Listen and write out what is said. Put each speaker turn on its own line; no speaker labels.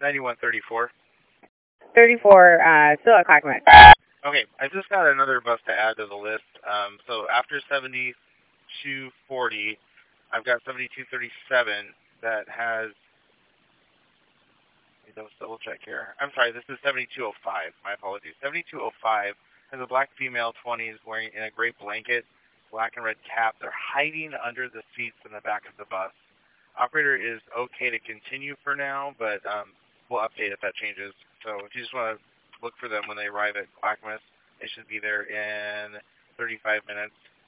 9134.
34, still at Clackamas.
Okay, I just got another bus to add to the list. So after 7240, I've got 7237 that has, let's double check here. I'm sorry, this is 7205. My apologies. 7205 has a black female, 20s, wearing in a gray blanket, black and red cap. They're hiding under the seats in the back of the bus. Operator is okay to continue for now, but we'll update if that changes. So if you just want to look for them when they arrive at Clackamas, they should be there in 35 minutes.